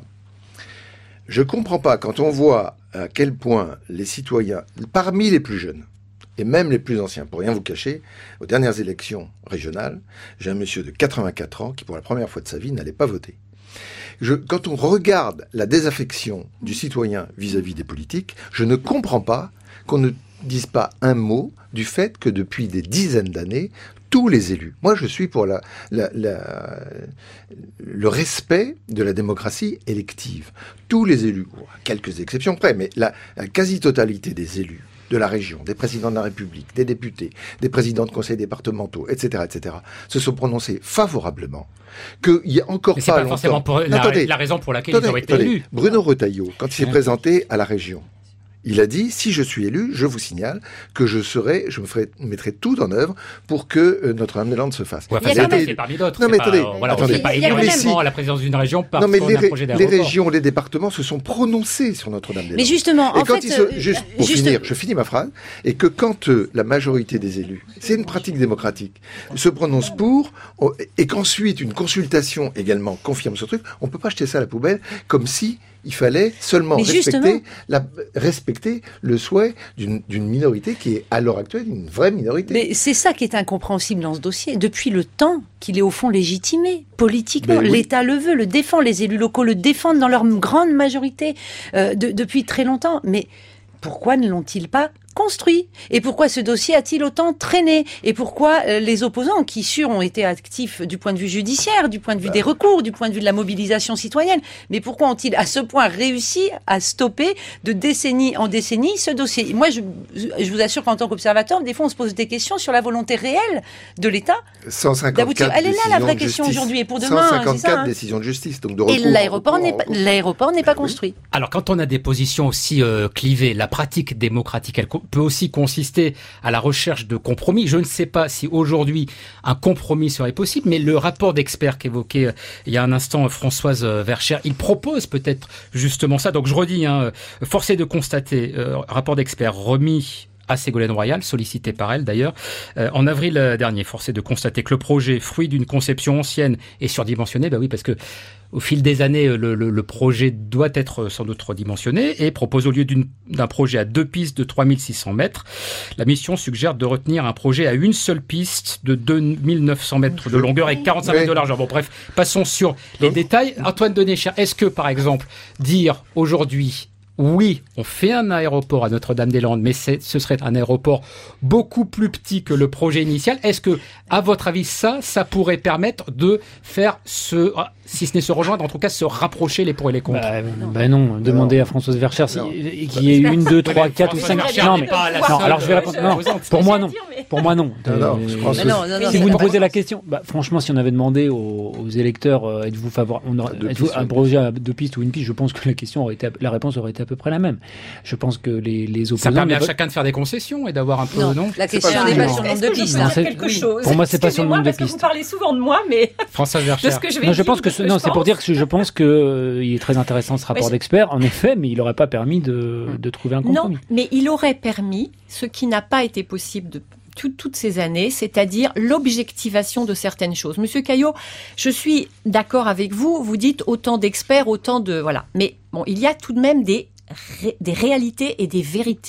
je comprends pas quand on voit à quel point les citoyens, parmi les plus jeunes, et même les plus anciens, pour rien vous cacher, aux dernières élections régionales, j'ai un monsieur de quatre-vingt-quatre ans qui, pour la première fois de sa vie, n'allait pas voter. Je, quand on regarde la désaffection du citoyen vis-à-vis des politiques, je ne comprends pas qu'on ne dise pas un mot du fait que depuis des dizaines d'années, tous les élus, moi je suis pour la, la, la, le respect de la démocratie élective. Tous les élus, à quelques exceptions près, mais la, la quasi-totalité des élus de la région, des présidents de la République, des députés, des présidents de conseils départementaux, et cetera, et cetera, se sont prononcés favorablement. Qu'il y a encore Mais c'est pas pas forcément longtemps... pour la, Attendez, la raison pour laquelle attendez, ils ont été attendez. élus. Bruno Retailleau, quand il s'est Hein. présenté à la région, il a dit, si je suis élu, je vous signale que je serai, je me ferai, mettrai tout en œuvre pour que euh, Notre-Dame-des-Landes se fasse. Ouais, Il y a enfin, quand c'est même- c'est parmi d'autres. Non, c'est mais pas, attendez, euh, voilà, attendez. on n'est pas Il y a élu quand même- uniquement à la présidence d'une région parce Non, mais qu'on les, a un ré- projet les d'aéroport. régions, les départements se sont prononcés sur Notre-Dame-des-Landes. Mais justement, Et en quand fait, ils se, euh, juste pour juste- finir, je finis ma phrase, et que quand euh, la majorité des élus, c'est une pratique démocratique, se prononce pour, on- et qu'ensuite une consultation également confirme ce truc, on peut pas jeter ça à la poubelle comme si il fallait seulement Mais respecter, justement. la, respecter le souhait d'une d'une minorité qui est à l'heure actuelle une vraie minorité. Mais c'est ça qui est incompréhensible dans ce dossier. Depuis le temps qu'il est au fond légitimé, politiquement, Mais oui. l'État le veut, le défend, les élus locaux le défendent dans leur grande majorité euh, de- depuis très longtemps. Mais pourquoi ne l'ont-ils pas construit? Et pourquoi ce dossier a-t-il autant traîné? Et pourquoi euh, les opposants, qui sûrs ont été actifs du point de vue judiciaire, du point de vue des recours, du point de vue de la mobilisation citoyenne, mais pourquoi ont-ils à ce point réussi à stopper de décennie en décennie ce dossier? Moi, je, je vous assure qu'en tant qu'observateur, des fois, on se pose des questions sur la volonté réelle de l'État cent cinquante-quatre d'aboutir. Elle est là, la décisions vraie de question justice. aujourd'hui et pour demain, cent c'est cinquante-quatre ça, hein. décisions de justice, donc de Et recours, l'aéroport recours, n'est pas, recours. l'aéroport n'est Ben pas oui. construit. Alors, quand on a des positions aussi euh, clivées, la pratique démocratique, elle co- peut aussi consister à la recherche de compromis. Je ne sais pas si aujourd'hui un compromis serait possible, mais le rapport d'experts qu'évoquait euh, il y a un instant euh, Françoise euh, Vercher, il propose peut-être justement ça. Donc, je redis, hein, euh, force est de constater, euh, rapport d'experts remis à Ségolène Royal, sollicité par elle d'ailleurs, euh, en avril euh, dernier. Force est de constater que le projet, fruit d'une conception ancienne et surdimensionnée, bah oui, parce que au fil des années, le, le, le projet doit être sans doute redimensionné et propose au lieu d'une, d'un projet à deux pistes de trois mille six cents mètres, la mission suggère de retenir un projet à une seule piste de deux mille neuf cents mètres de longueur et quarante-cinq Oui. mètres de largeur. Bon, bref, passons sur les détails. Antoine Denécher, est-ce que, par exemple, dire aujourd'hui, oui, on fait un aéroport à Notre-Dame-des-Landes, mais c'est, ce serait un aéroport beaucoup plus petit que le projet initial. Est-ce que, à votre avis, ça, ça pourrait permettre de faire ce, si ce n'est se rejoindre, en tout cas se rapprocher les pour et les contre? Bah, bah non, demandez à Françoise Vercher si- Non. qu'il y ait une, deux, trois, quatre ou cinq. Vercher Non, n'est mais pas la non, seule, alors je vais euh, répondre. Non, opposante. pour moi C'est non. à dire, mais- Pour moi non. Non, non, Euh, je pense Mais que non, non, non, si c'est vous nous pas posez vrai. la question, bah, franchement, si on avait demandé aux, aux électeurs, euh, êtes-vous favorable, on aurait, À deux êtes-vous pistes, un oui. projet à deux pistes ou une piste, je pense que la question aurait été, la réponse aurait été à peu près la même. Je pense que les, les Ça opposants. permet à ne- chacun de faire des concessions et d'avoir un peu, Non, non, la C'est question pas n'est le pas sujet. sur le Est-ce nombre de que je pistes. peux Non, hein. c'est- dire quelque Oui. chose? Pour moi, c'est pas sur le Excusez-moi, nombre de parce que pistes. vous parlez souvent de moi, mais Françoise de Vercher. ce que je vais Non, dire. je pense que de ce ce- non, je c'est pour pense. dire que je pense que euh, il est très intéressant ce rapport Mais je- d'experts, en effet, mais il n'aurait pas permis de, de trouver un Non, compromis. mais il aurait permis ce qui n'a pas été possible de tout- toutes ces années, c'est-à-dire l'objectivation de certaines choses. Monsieur Caillot, je suis d'accord avec vous. Vous dites autant d'experts, autant de voilà. Mais bon, il y a tout de même des ré- des réalités et des vérités.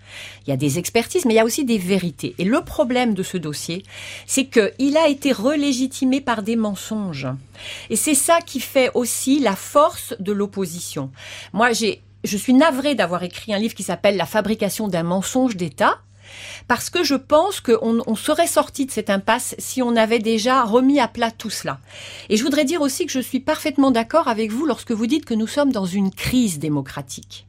il y a des expertises, mais il y a aussi des vérités. Et le problème de ce dossier, c'est qu'il a été relégitimé par des mensonges. Et c'est ça qui fait aussi la force de l'opposition. Moi, j'ai, je suis navrée d'avoir écrit un livre qui s'appelle « La fabrication d'un mensonge d'État », parce que je pense qu'on on serait sorti de cette impasse si on avait déjà remis à plat tout cela. Et je voudrais dire aussi que je suis parfaitement d'accord avec vous lorsque vous dites que nous sommes dans une crise démocratique.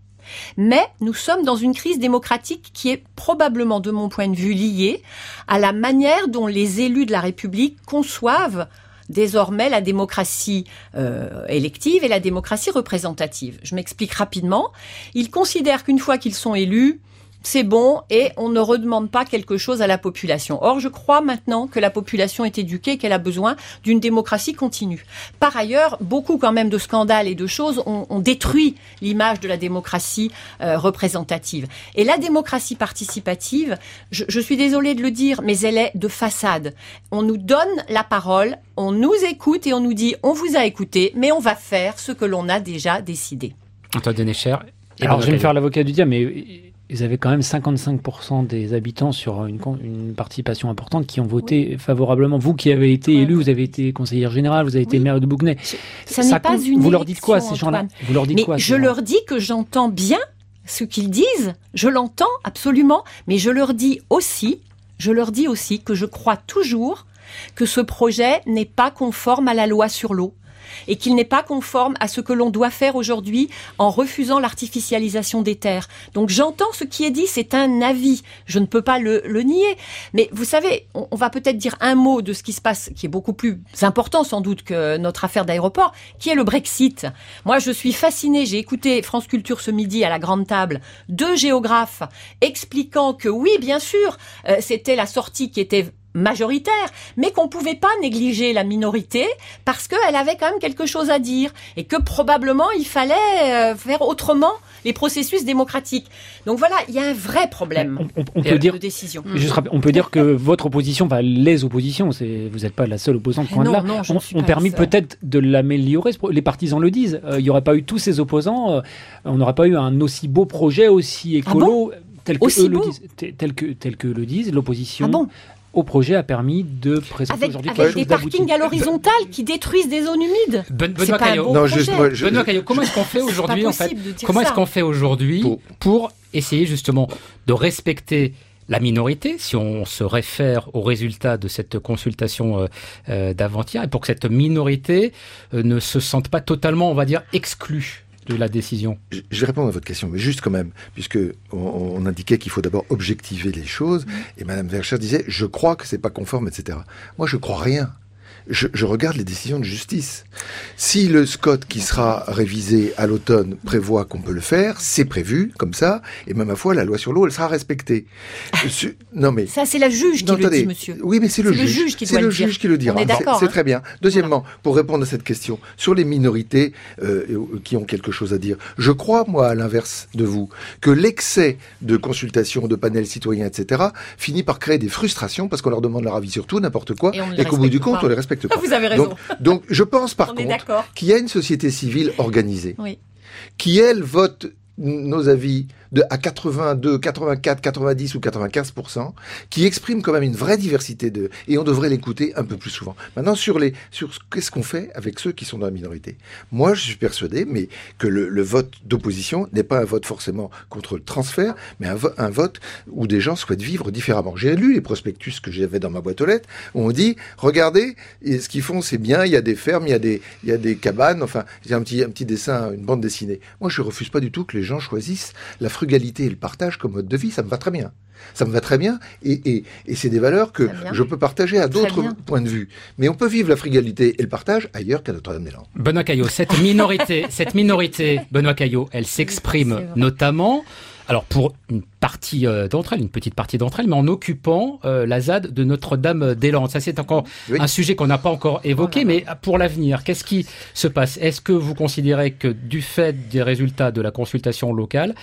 Mais nous sommes dans une crise démocratique qui est probablement, de mon point de vue, liée à la manière dont les élus de la République conçoivent désormais la démocratie euh, élective et la démocratie représentative. Je m'explique rapidement. Ils considèrent qu'une fois qu'ils sont élus, c'est bon et on ne redemande pas quelque chose à la population. Or, je crois maintenant que la population est éduquée et qu'elle a besoin d'une démocratie continue. Par ailleurs, beaucoup quand même de scandales et de choses ont, ont détruit l'image de la démocratie euh, représentative. Et la démocratie participative, je, je suis désolée de le dire, mais elle est de façade. On nous donne la parole, on nous écoute et on nous dit on vous a écouté, mais on va faire ce que l'on a déjà décidé. Antoine Denecher. Alors, je vais me faire l'avocat du diable, mais ils avaient quand même cinquante-cinq pour cent des habitants sur une, une participation importante qui ont voté oui. favorablement. Vous qui avez été élu, vous avez été conseillère générale, vous avez été oui. maire de Bouguenais. Ça, ça n'est pas une Vous leur dites quoi, ces gens-là? Vous leur dites mais quoi, je leur dis que j'entends bien ce qu'ils disent. Je l'entends absolument, mais je leur dis aussi, je leur dis aussi que je crois toujours que ce projet n'est pas conforme à la loi sur l'eau. Et qu'il n'est pas conforme à ce que l'on doit faire aujourd'hui en refusant l'artificialisation des terres. Donc j'entends ce qui est dit, c'est un avis, je ne peux pas le, le nier. Mais vous savez, on, on va peut-être dire un mot de ce qui se passe, qui est beaucoup plus important sans doute que notre affaire d'aéroport, qui est le Brexit. Moi, je suis fascinée, j'ai écouté France Culture ce midi à la grande table, deux géographes expliquant que oui, bien sûr, euh, c'était la sortie qui était majoritaire, mais qu'on pouvait pas négliger la minorité parce qu'elle avait quand même quelque chose à dire et que probablement il fallait euh, faire autrement les processus démocratiques. Donc voilà, il y a un vrai problème on, on, on peut dire, de décision. Juste, on peut dire que votre opposition, enfin les oppositions, c'est, vous n'êtes pas la seule opposante, point de là, non, ont, ont permis peut-être de l'améliorer. Les partisans le disent. Euh, il n'y aurait pas eu tous ces opposants, euh, on n'aurait pas eu un aussi beau projet, aussi écolo, ah bon tel, que aussi eux beau le disent, tel, que, tel que le disent l'opposition. Ah bon au projet a permis de présenter avec, aujourd'hui avec quelque chose d'abouti. Avec des parkings à l'horizontale qui détruisent des zones humides. Ben, c'est pas un bon non, projet. juste, moi, je, Benoît Caillot, comment est-ce qu'on fait aujourd'hui en fait Comment est-ce qu'on fait aujourd'hui pour... pour essayer justement de respecter la minorité, si on se réfère aux résultats de cette consultation euh, euh, d'avant-hier, et pour que cette minorité euh, ne se sente pas totalement, on va dire, exclue de la décision? Je, je vais répondre à votre question, mais juste quand même, puisque on, on indiquait qu'il faut d'abord objectiver les choses, et Madame Verchères disait, je crois que c'est pas conforme, et cetera. Moi, je crois rien. Je, je regarde les décisions de justice. Si le Scot qui sera révisé à l'automne prévoit qu'on peut le faire, c'est prévu comme ça, et même à fois la loi sur l'eau, elle sera respectée. Je, non mais ça c'est la juge qui non, le attendez, dit, monsieur. Oui, mais c'est le, le juge. juge qui c'est doit le le dire. juge qui le dira. On est d'accord. C'est, c'est hein. très bien. Deuxièmement, voilà. Pour répondre à cette question sur les minorités euh, qui ont quelque chose à dire, je crois moi à l'inverse de vous que l'excès de consultation, de panels citoyens, et cetera, finit par créer des frustrations parce qu'on leur demande leur avis sur tout, n'importe quoi, et, et qu'au bout du compte, pas. on les respecte pas. Vous avez raison. Donc, Donc, je pense par On contre qu'il y a une société civile organisée, oui. qui, elle, vote nos avis de, à quatre-vingt-deux, quatre-vingt-quatre, quatre-vingt-dix ou quatre-vingt-quinze pour cent, qui exprime quand même une vraie diversité de, et on devrait l'écouter un peu plus souvent. Maintenant, sur les, sur qu'est-ce qu'on fait avec ceux qui sont dans la minorité? Moi, je suis persuadé, mais que le, le vote d'opposition n'est pas un vote forcément contre le transfert, mais un, vo- un vote où des gens souhaitent vivre différemment. J'ai lu les prospectus que j'avais dans ma boîte aux lettres, où on dit, regardez, et ce qu'ils font, c'est bien, il y a des fermes, il y a des, il y a des cabanes, enfin, il y a un petit, un petit dessin, une bande dessinée. Moi, je refuse pas du tout que les gens choisissent la frugalité et le partage comme mode de vie, ça me va très bien. Ça me va très bien, et, et, et c'est des valeurs que je peux partager à d'autres points de vue. Mais on peut vivre la frugalité et le partage ailleurs qu'à Notre-Dame-des-Landes. Benoît Caillot, cette minorité, cette minorité, Benoît Caillot, elle s'exprime notamment, alors pour une partie euh, d'entre elles, une petite partie d'entre elles, mais en occupant euh, la Z A D de Notre-Dame-des-Landes. Ça, c'est encore oui. un sujet qu'on n'a pas encore évoqué, oh mais pour l'avenir, qu'est-ce qui se passe? Est-ce que vous considérez que du fait des résultats de la consultation locale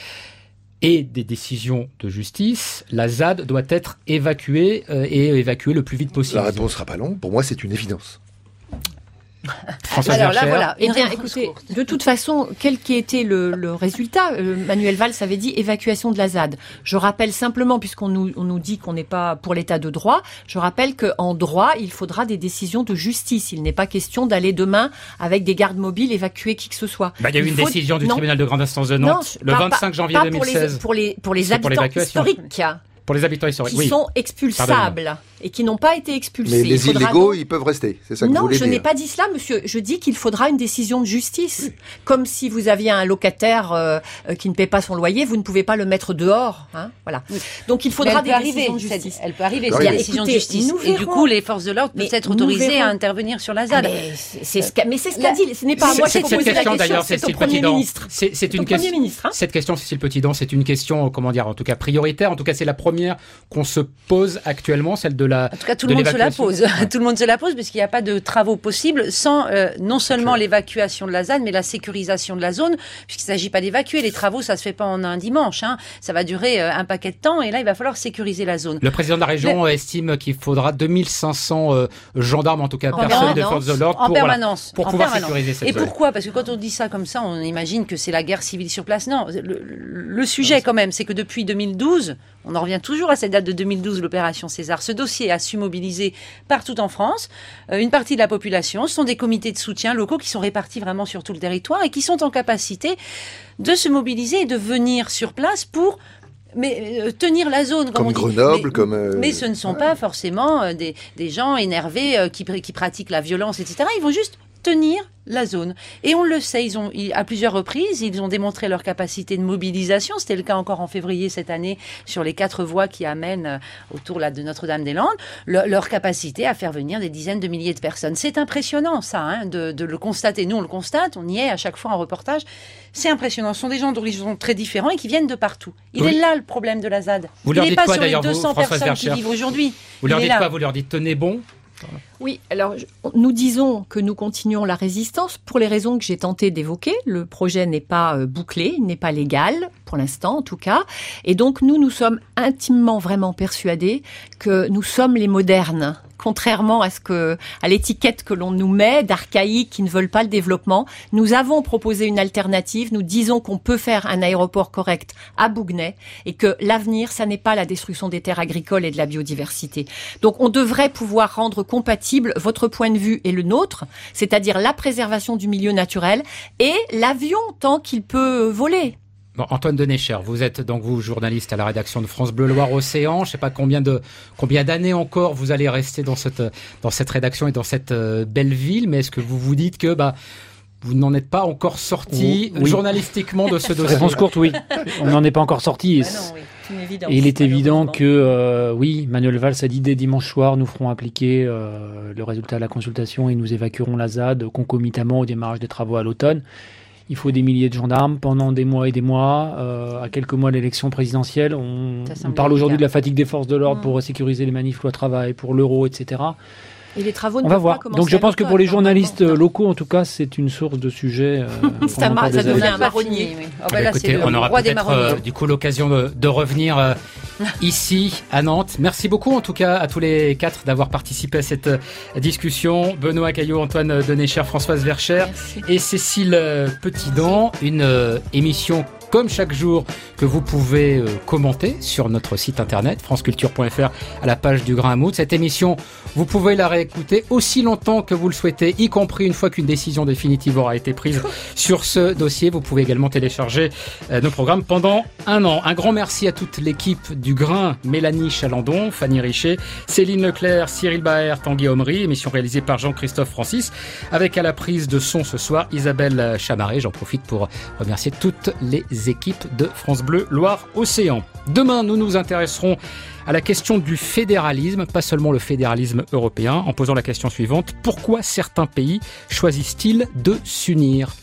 et des décisions de justice, la Z A D doit être évacuée euh, et évacuée le plus vite possible? La réponse sera pas longue. Pour moi, c'est une évidence. Françoise Alors là, Verchères. voilà. Eh Une bien, réponse écoutez, courte. de toute façon, quel qui était le, le résultat, euh, Manuel Valls avait dit évacuation de la Z A D. Je rappelle simplement, puisqu'on nous, on nous dit qu'on n'est pas pour l'état de droit, je rappelle qu'en droit, il faudra des décisions de justice. Il n'est pas question d'aller demain, avec des gardes mobiles, évacuer qui que ce soit. Bah, il y a eu Il une faut- décision du non. tribunal de grande instance de Nantes Non, le pas- vingt-cinq janvier pas deux mille pour les, seize. pour les, pour les C'est pour habitants l'évacuation. historiques. Pour les habitants historiques, Qui oui. sont expulsables et qui n'ont pas été expulsés. Mais Il les faudra illégaux, donc- ils peuvent rester. C'est ça que vous Non, voulez je dire. n'ai pas dit cela, monsieur. Je dis qu'il faudra une décision de justice. Comme si vous aviez un locataire euh, euh, qui ne paie pas son loyer, vous ne pouvez pas le mettre dehors. Hein, voilà. Oui. Donc il Mais faudra elle des peut arriver, décisions de cette- justice. Elle peut arriver, Elle peut s'il y a arriver. décision de Écoutez, justice. nous Et du verrons. coup, les forces de l'ordre Mais peuvent être nous autorisées verrons. à intervenir sur la Z Ah, A D. mais c'est c'est ce qu'a mais c'est ce qu'a dit. Ce n'est pas à C'est- moi qui ai Cette, cette proposé la question, question, d'ailleurs, c'est au Cécile Premier Petitdent, ministre. c'est, c'est C'est une au Premier question. ministre. Hein. Cette question, Cécile Petitdent, c'est une question, euh, comment dire, en tout cas prioritaire. En tout cas, c'est la première qu'on se pose actuellement, celle de la. En tout cas, tout de le monde se la l'évacuation. pose. Tout le monde se la pose parce qu'il n'y a pas de travaux possibles sans euh, non seulement l'évacuation de la Z A D, mais la sécurisation de la zone, puisqu'il ne s'agit pas d'évacuer. Les travaux, ça se fait pas en un dimanche. Hein. Ça va durer euh, un paquet de temps et là, il va falloir sécuriser la zone. Le président de la région euh, estime qu'il faudra deux mille cinq cents euh, gendarmes, en tout cas En personnes de permanence. forces de l'ordre, En pour, voilà, permanence. pour En pouvoir permanence. sécuriser cette Et zone. pourquoi ? Parce que quand on dit ça comme ça, on imagine que c'est la guerre civile sur place. Non, le, le sujet quand même, c'est que depuis deux mille douze, on en revient toujours à cette date de deux mille douze, l'opération César. Ce dossier a su mobiliser partout en France euh, une partie de la population. Ce sont des comités de soutien locaux qui sont répartis vraiment sur tout le territoire et qui sont en capacité de se mobiliser et de venir sur place pour mais euh, tenir la zone, comme, Comme on dit. Grenoble, mais, comme, euh, mais ce ne sont pas forcément euh, des, des gens énervés euh, qui, qui pratiquent la violence, et cetera. Ils vont juste tenir la zone. Et on le sait, ils ont, ils, à plusieurs reprises, ils ont démontré leur capacité de mobilisation. C'était le cas encore en février cette année sur les quatre voies qui amènent euh, autour là, de Notre-Dame-des-Landes, le, leur capacité à faire venir des dizaines de milliers de personnes. C'est impressionnant, ça, hein, de, de le constater. Nous, on le constate, on y est à chaque fois en reportage. C'est impressionnant. Ce sont des gens d'horizons très différents et qui viennent de partout. Il Oui. est là le problème de la Z A D. Vous Il leur n'est dites pas quoi, sur les d'ailleurs, vous, deux cents Françoise personnes qui Verchères vivent aujourd'hui. Vous leur Il est dites là. quoi? Vous leur dites tenez bon? Oui, alors je- nous disons que nous continuons la résistance pour les raisons que j'ai tenté d'évoquer. Le projet n'est pas euh, bouclé, il n'est pas légal, pour l'instant en tout cas. Et donc nous, nous sommes intimement vraiment persuadés que nous sommes les modernes. Contrairement à ce que, à l'étiquette que l'on nous met d'archaïques qui ne veulent pas le développement, nous avons proposé une alternative. Nous disons qu'on peut faire un aéroport correct à Bouguenais et que l'avenir, ça n'est pas la destruction des terres agricoles et de la biodiversité. Donc, on devrait pouvoir rendre compatible votre point de vue et le nôtre, c'est-à-dire la préservation du milieu naturel et l'avion tant qu'il peut voler. Bon, Antoine Denecher, vous êtes donc vous journaliste à la rédaction de France Bleu Loire Océan. Je ne sais pas combien de combien d'années encore vous allez rester dans cette dans cette rédaction et dans cette euh, belle ville. Mais est-ce que vous vous dites que bah vous n'en êtes pas encore sorti Oui. journalistiquement de ce dossier? Réponse courte, oui. On n'en est pas encore sorti. Et, Bah non, oui, c'est une évidence, et il est évident malheureusement. que, euh, oui, Manuel Valls a dit dès dimanche soir, nous ferons appliquer euh, le résultat de la consultation et nous évacuerons la Z A D concomitamment au démarrage des travaux à l'automne. Il faut des milliers de gendarmes pendant des mois et des mois. Euh, à quelques mois de l'élection présidentielle, on, Ça on semble parle aujourd'hui de délicat. la fatigue des forces de l'ordre Mmh. pour sécuriser les manifs loi travail, pour l'euro, et cetera. Et les travaux ne On va peuvent voir. pas commencer Donc je à pense que pour l'automne, les journalistes normalement. locaux, en tout cas, c'est une source de sujets. Euh, C'est un pendant mar- encore ça des devient années. un marronnier. Oui. Oh, Ah ben bah là, écoutez, c'est le on aura roi des peut-être euh, marronniers. du coup l'occasion de, de revenir euh, ici à Nantes. Merci beaucoup en tout cas à tous les quatre d'avoir participé à cette euh, discussion. Benoît Caillot, Antoine Denecher, Françoise Verchères Merci. et Cécile euh, Petitdent. Une euh, émission comme chaque jour que vous pouvez euh, commenter sur notre site internet franceculture point f r à la page du Grain à Moudre. Cette émission, vous pouvez la réécouter aussi longtemps que vous le souhaitez, y compris une fois qu'une décision définitive aura été prise sur ce dossier. Vous pouvez également télécharger euh, nos programmes pendant un an. Un grand merci à toute l'équipe du Grain, Mélanie Chalandon, Fanny Richet, Céline Leclerc, Cyril Baer, Tanguy Omri, émission réalisée par Jean-Christophe Francis, avec à la prise de son ce soir Isabelle Chamaret. J'en profite pour remercier toutes les équipes de France Bleu Loire Océan. Demain, nous nous intéresserons à la question du fédéralisme, pas seulement le fédéralisme européen, en posant la question suivante: pourquoi certains pays choisissent-ils de s'unir ?